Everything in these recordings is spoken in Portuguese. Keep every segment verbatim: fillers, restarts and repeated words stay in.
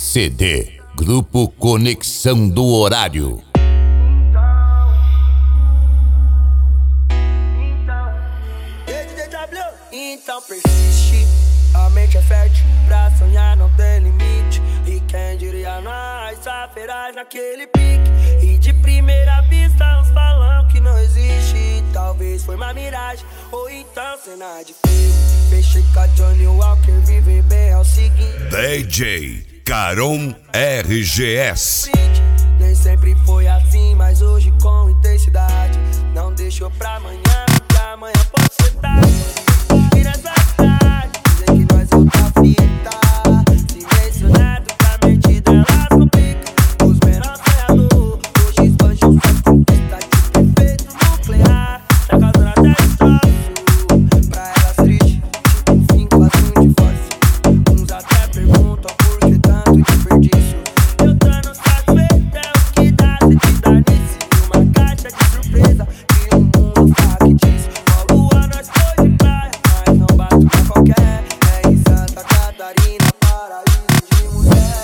C D Grupo Conexão do Horário. Então persiste, a mente é fértil, pra sonhar não tem limite. E quem diria nós, feraz naquele pique. E de primeira vista uns falam que não existe. Talvez foi uma miragem, ou então cena de filme. Fechei com a Johnny Walker, viver bem é o seguinte. D J Caron R G S. Nem sempre foi assim, mas hoje com intensidade. Não deixou pra amanhã, porque amanhã pode ser tarde. E nessa cidade, dizem que nós é outra fita. Silenciado pra mente delas complica. Os menores sonhadores, hoje esbanjam sua conquista de efeito nuclear. Tá causando até destroço. Pra elas triste, tipo um fim quase um divórcio. Uns até perguntam por que tanto desperdício. Eu tô no satisfeito, é o que dá se te dar nisso. Uma caixa de surpresa, que um mundo factício. Com a lua nós foi de praia, mas não bate pra qualquer. É em Santa Catarina, paraíso de mulher.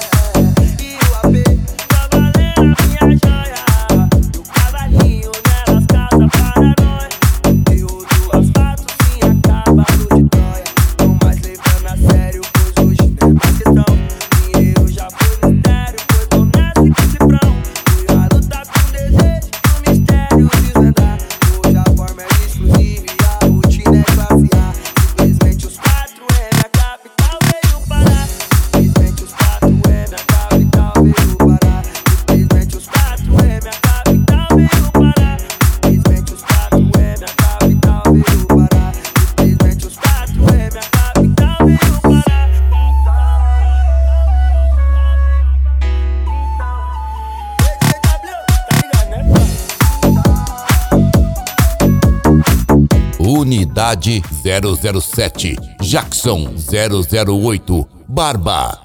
E o A P tá valendo a minha joia. E o cavalinho nelas causa paranoia. E o do asfalto sim acaba no de Troia. Não mais levando a sério, pois hoje não é mais questão. Dinheiro já foi mistério, pois tô nessa que se prão. Fui a lutar com desejo, no mistério desvendar. Hoje a forma é exclusiva e a rotina é classe A. Simplesmente os quatro M, a capital veio parar. Simplesmente os quatro M, a capital veio parar. Simplesmente os quatro M, a capital veio parar. Simplesmente os quatro M, a capital veio parar. Simplesmente os quatro M, a capital veio parar. Unidade zero zero sete, Jackson zero zero oito, Barba.